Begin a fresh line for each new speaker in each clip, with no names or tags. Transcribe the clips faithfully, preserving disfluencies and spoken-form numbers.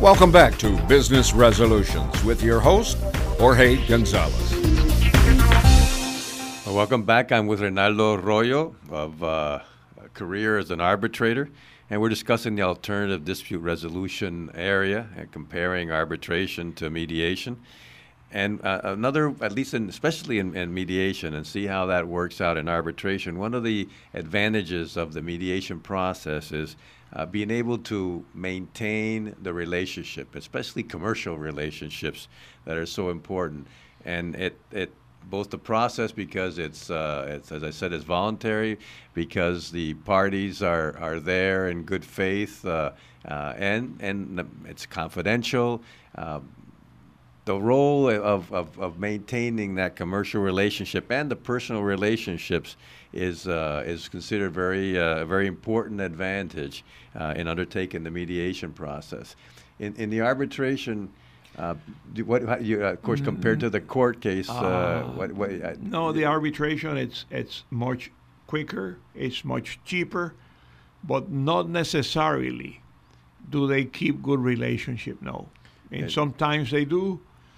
Welcome back to Business Resolutions with your host, Jorge Gonzalez.
Well, welcome back. I'm with Reynaldo Arroyo of uh, a career as an arbitrator, and we're discussing the alternative dispute resolution area and comparing arbitration to mediation. And uh, another, at least in, especially in, in mediation, and see how that works out in arbitration. One of the advantages of the mediation process is uh, being able to maintain the relationship, especially commercial relationships that are so important. And it, it both the process, because it's, uh, it's, as I said, it's voluntary, because the parties are, are there in good faith, uh, uh, and, and it's confidential. Uh, The role of, of, of maintaining that commercial relationship and the personal relationships is uh, is considered very uh, very important advantage uh, in undertaking the mediation process. In in the arbitration, uh, do, what how you, uh, of course compared to the court case, uh,
Uh,
what, what, uh,
No, the arbitration, it's it's much quicker, it's much cheaper, but not necessarily do they keep good relationship. No, and
Okay.
sometimes they do,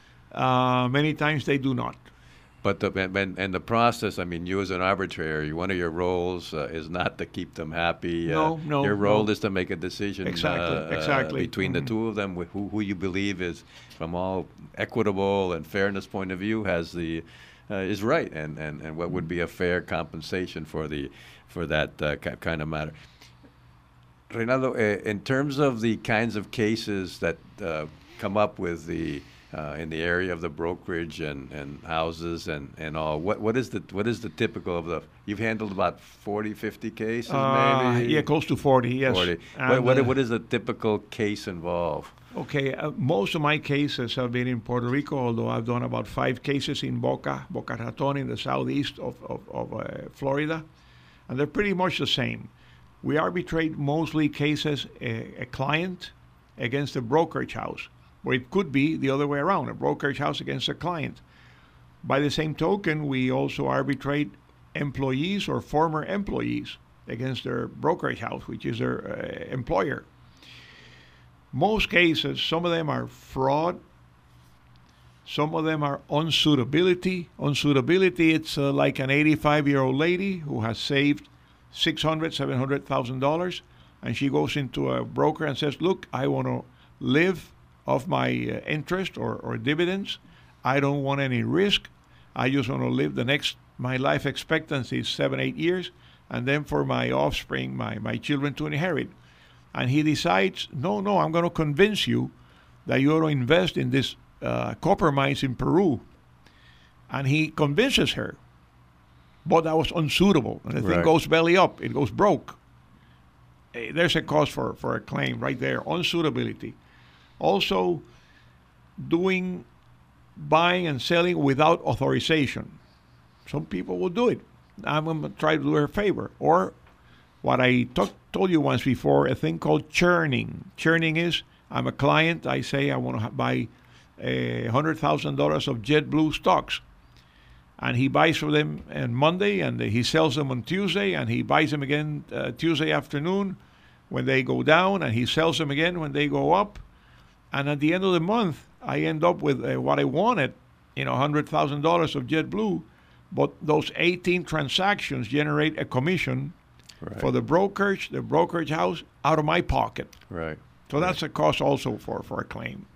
uh, many times they do not.
But the and, and the process, I mean, you as an arbitrator, one of your roles uh, is not to keep them happy.
No,
uh,
no,
Your role
no.
is to make a decision
Exactly,
uh,
exactly.
uh, between
Mhm.
the two of them, with who, who you believe is, from all equitable and fairness point of view, has the uh, is right, and, and, and what would be a fair compensation for the for that uh, ki- kind of matter. Reynaldo, uh, in terms of the kinds of cases that uh, come up with the uh, in the area of the brokerage and, and houses and, and all, what what is the what is the typical of the? You've handled about forty, fifty cases,
Uh,
maybe.
yeah, close to forty. Yes.
forty.
And,
What, what
uh,
what is a typical case involve?
Okay, uh, most of my cases have been in Puerto Rico, although I've done about five cases in Boca, Boca Raton, in the southeast of, of, of uh, Florida, and they're pretty much the same. We arbitrate mostly cases, a, a client against a brokerage house, or it could be the other way around, a brokerage house against a client. By the same token, we also arbitrate employees or former employees against their brokerage house, which is their uh, employer. Most cases, some of them are fraud, some of them are unsuitability. Unsuitability, it's uh, like an eighty-five-year-old lady who has saved six hundred, seven hundred thousand dollars, and she goes into a broker and says, "Look, I want to live off my uh, interest or, or dividends. I don't want any risk. I just want to live the next. My life expectancy is seven, eight years, and then for my offspring, my my children to inherit." And he decides, no, no, I'm going to convince you that you ought to invest in this uh, copper mines in Peru. And he convinces her. But that was unsuitable. And the thing
Right.
goes belly up. It goes broke. Eh, There's a cause for, for a claim right there. Unsuitability. Also, doing, buying and selling without authorization. Some people will do it. I'm going to try to do her a favor. Or what I talk, told you once before, a thing called churning. Churning is, I'm a client, I say I want to buy a one hundred thousand dollars of JetBlue stocks. And he buys for them on Monday, and he sells them on Tuesday, and he buys them again uh, Tuesday afternoon when they go down, and he sells them again when they go up. And at the end of the month, I end up with uh, what I wanted, you know, one hundred thousand dollars of JetBlue, but those eighteen transactions generate a commission
Right.
for the brokerage, the brokerage house, out of my pocket.
Right.
So that's a cost also for, for a claim.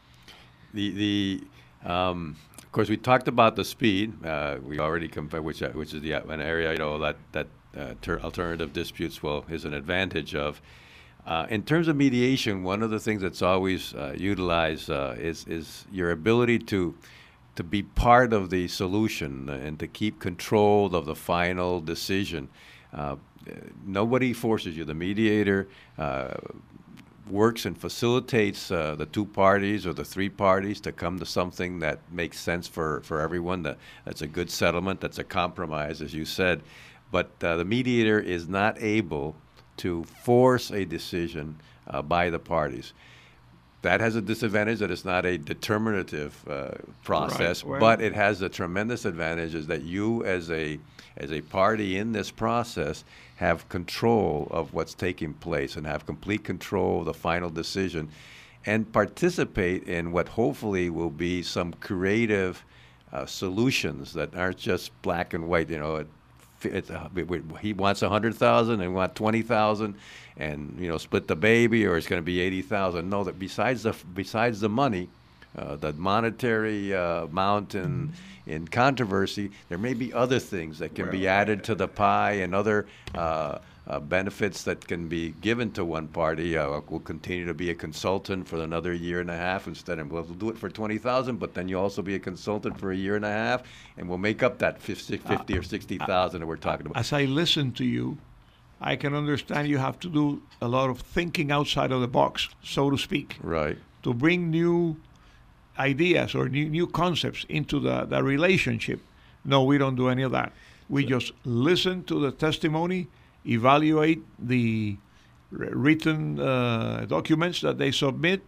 The the um, of course we talked about the speed. Uh, we already compared, which uh, which is the an area you know that that uh, ter- alternative disputes well is an advantage of. Uh, in terms of mediation, one of the things that's always uh, utilized uh, is is your ability to to be part of the solution and to keep control of the final decision. Uh, nobody forces you. The mediator uh, works and facilitates uh, the two parties or the three parties to come to something that makes sense for, for everyone. That, that's a good settlement. That's a compromise, as you said. But uh, the mediator is not able to force a decision uh, by the parties. That has a disadvantage that it's not a determinative uh, process,
Right, well-
but it has a tremendous advantage is that you as a as a party in this process have control of what's taking place and have complete control of the final decision. and participate in what hopefully will be some creative uh, solutions that aren't just black and white. You know, it, it's, uh, he wants a hundred thousand, and we want twenty thousand, and you know, split the baby, or it's going to be eighty thousand. No, that besides the besides the money, uh, the monetary uh, amount in in controversy, there may be other things that can be added to the pie, and other uh, uh, benefits that can be given to one party. Uh, we'll continue to be a consultant for another year and a half instead of, we'll do it for twenty thousand, but then you'll also be a consultant for a year and a half, and we'll make up that fifty, fifty or sixty thousand that we're talking about.
As I listen to you, I can understand you have to do a lot of thinking outside of the box, so to speak,
Right.
to bring new ideas or new, new concepts into the, the relationship. No, we don't do any of that. We just listen to the testimony, evaluate the r- written uh, documents that they submit.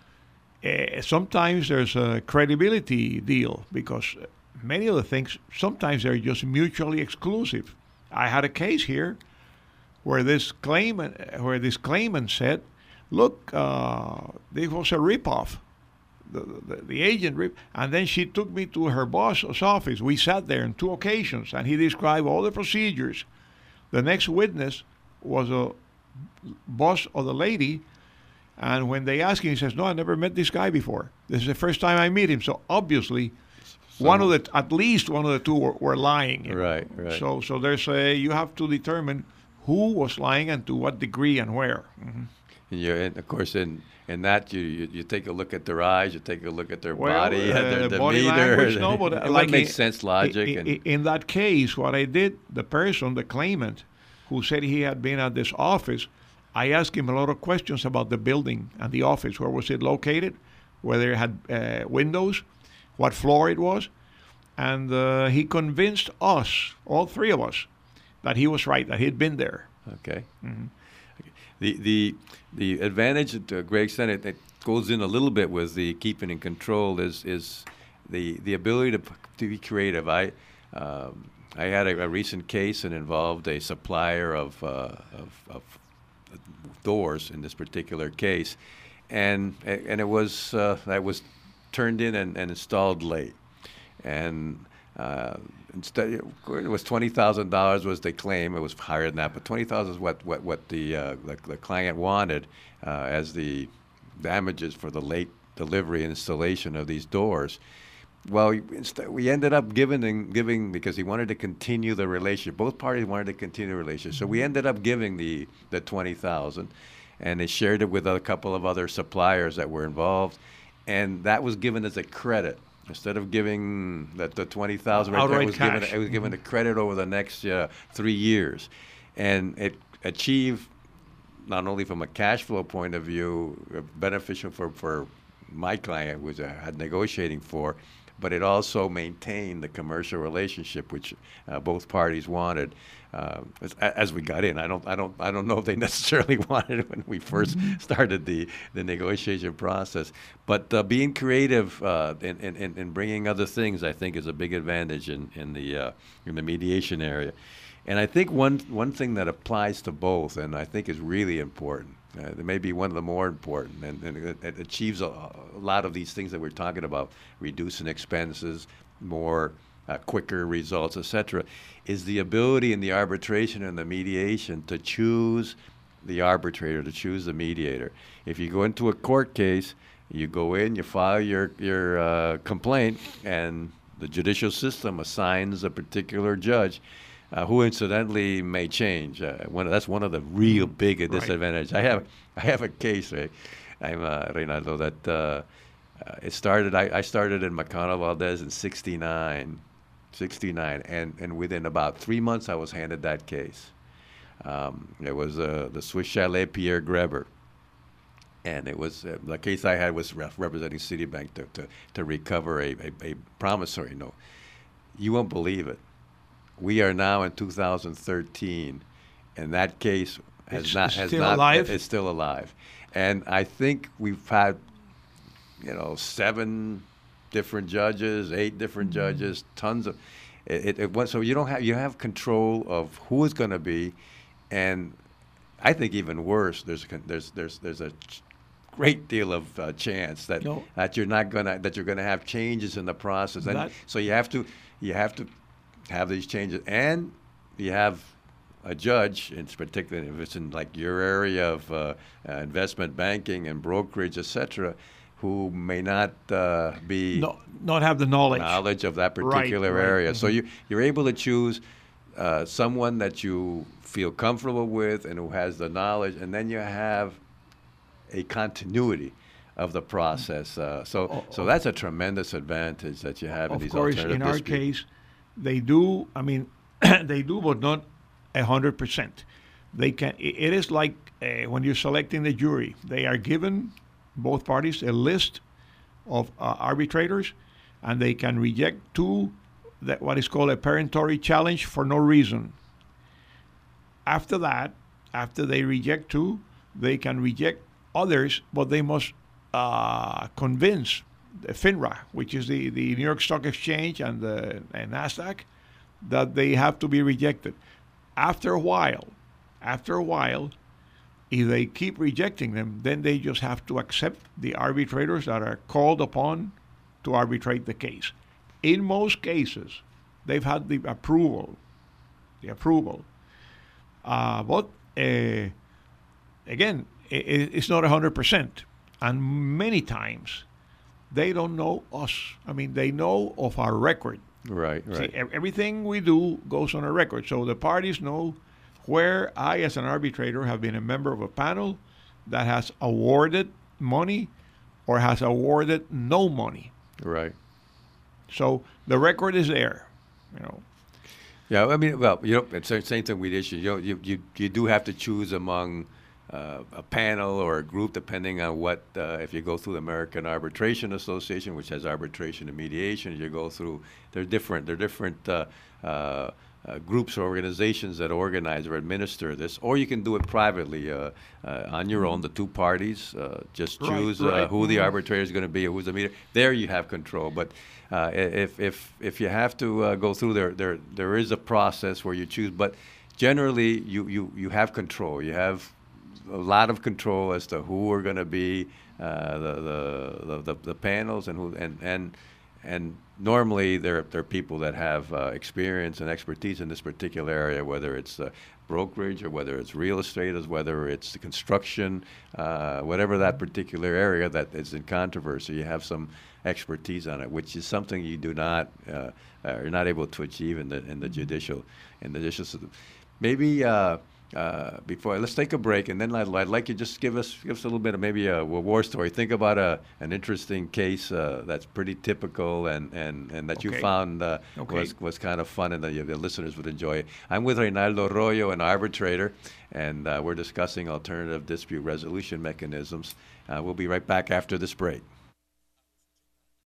Uh, sometimes there's a credibility deal because many of the things, sometimes they're just mutually exclusive. I had a case here where this claimant, where this claimant said, look, uh, this was a ripoff. The, the, the agent, rip, and then she took me to her boss's office. We sat there on two occasions, and he described all the procedures. The next witness was a boss of the lady, and when they asked him, he says, no, I never met this guy before. This is the first time I meet him. So obviously,
Some,
one of the, at least one of the two were, were lying. you know.
Right, right.
So, so there's a, you have to determine who was lying and to what degree and where. Mm-hmm.
And, you, and of course, in in that you, you you take a look at their eyes, you take a look at their
Well,
body,
uh,
their
the body
demeanor.
language, no, but, uh,
it
like
makes
in-
sense, logic,
I-
and
I- in that case, what I did, the person, the claimant, who said he had been at this office, I asked him a lot of questions about the building and the office. Where was it located? Whether it had uh, windows, what floor it was, and uh, he convinced us, all three of us, that he was right, that he'd been there.
okay.
Mhm.
Okay. The the the advantage to a great extent it, it goes in a little bit with the keeping in control is is the the ability to p- to be creative. I um, I had a, a recent case that involved a supplier of, uh, of of doors in this particular case, and and it was uh, that was turned in and, and installed late, and uh, instead it was twenty thousand dollars was the claim. It was higher than that, but twenty thousand is what what what the, uh, the the client wanted uh, as the damages for the late delivery and installation of these doors. Well, instead, we ended up giving and giving because he wanted to continue the relationship. Both parties wanted to continue the relationship, so we ended up giving the the twenty thousand, and they shared it with a couple of other suppliers that were involved, and that was given as a credit instead of giving the, the twenty thousand. Right there,
Outright
it was given
cash.
it was given a credit over the next uh, three years, and it achieved not only from a cash flow point of view uh, beneficial for for my client, was uh, had negotiating for. But it also maintained the commercial relationship, which uh, both parties wanted. Uh, as, as we got in, I don't, I don't, I don't know if they necessarily wanted it when we first started the, the negotiation process. But uh, being creative uh, in, in, in bringing other things, I think, is a big advantage in in the uh, in the mediation area. And I think one one thing that applies to both, and I think is really important. Uh, it may be one of the more important, and, and it, it achieves a, a lot of these things that we're talking about, reducing expenses, more uh, quicker results, et cetera, is the ability in the arbitration and the mediation to choose the arbitrator, to choose the mediator. If you go into a court case, you go in, you file your, your uh, complaint, and the judicial system assigns a particular judge, Uh, who incidentally may change. Uh, one, that's one of the real big
Right.
disadvantages. I have I have a case, right? I'm uh, Reynaldo, that uh, uh, it started. I, I started in Macano Valdez in sixty-nine, sixty-nine, and and within about three months, I was handed that case. Um, it was uh, the Swiss Chalet Pierre Greber. And it was uh, the case I had was ref- representing Citibank to, to, to recover a, a, a promissory note. You won't believe it. We are now in two thousand thirteen, and that case has
It's
not has
still
not
alive?
it's still alive. And I think we've had, you know, seven different judges, eight different judges, tons of it. it, it went, so you don't have you have control of who it's going to be, and I think even worse. There's a con- there's there's there's a great deal of uh, chance that
No.
that you're not gonna that you're gonna have changes in the process, and
That-
so you have to you have to have these changes, and you have a judge, in particular if it's in like your area of uh, uh, investment banking and brokerage, et cetera, who may not uh, be
No, not have the knowledge.
knowledge of that
Right,
particular
right,
area. So
mhm.
you you're able to choose uh, someone that you feel comfortable with and who has the knowledge, and then you have a continuity of the process. Uh, so
Oh,
so
oh.
that's a tremendous advantage that you have in
Of
these
course,
alternative
in our
disputes.
case, they do. I mean, they do, but not a hundred percent. They can. i- It is like uh, when you're selecting the jury. They are given both parties a list of uh, arbitrators, and they can reject two. That what is called a peremptory challenge for no reason. After that, after they reject two, they can reject others, but they must uh, convince the FINRA, which is the, the New York Stock Exchange and the and NASDAQ, that they have to be rejected. After a while, after a while, if they keep rejecting them, then they just have to accept the arbitrators that are called upon to arbitrate the case. In most cases, they've had the approval, the approval. Uh, but uh, again, i i- it's not one hundred percent. And many times, they don't know us. I mean, they know of our record.
Right,
See,
right.
ev- everything we do goes on a record. So the parties know where I, as an arbitrator, have been a member of a panel that has awarded money or has awarded no money.
Right.
So the record is there, you know.
Yeah, I mean, well, you know, it's the same thing with issues. You know, you, you you do have to choose among uh, a panel or a group, depending on what. Uh, if you go through the American Arbitration Association, which has arbitration and mediation, you go through. They're different. They're different uh, uh, uh, groups or organizations that organize or administer this, or you can do it privately uh, uh, on your own. The two parties uh, just
Right,
choose uh,
right.
who the
Mhm.
arbitrator is going to be, who's the mediator. There you have control, but. Uh, if if if you have to uh, go through there, there there is a process where you choose, but generally you, you, you have control. You have a lot of control as to who are going to be uh, the, the, the the panels and who and and and normally they're they're people that have uh, experience and expertise in this particular area, whether it's uh, brokerage or whether it's real estate, as whether it's the construction, uh, whatever that particular area that is in controversy. You have some expertise on it, which is something you do not uh, uh, you're not able to achieve in the in the judicial in the judicial system. Maybe uh, uh, before let's take a break, and then I'd, I'd like you to just give us give us a little bit of maybe a, a war story. Think about a an interesting case uh, that's pretty typical and and, and that you
Okay.
found uh,
Okay.
was was kind of fun and that the listeners would enjoy. I'm with Reynaldo Arroyo, an arbitrator, and uh, we're discussing alternative dispute resolution mechanisms. Uh, we'll be right back after this break.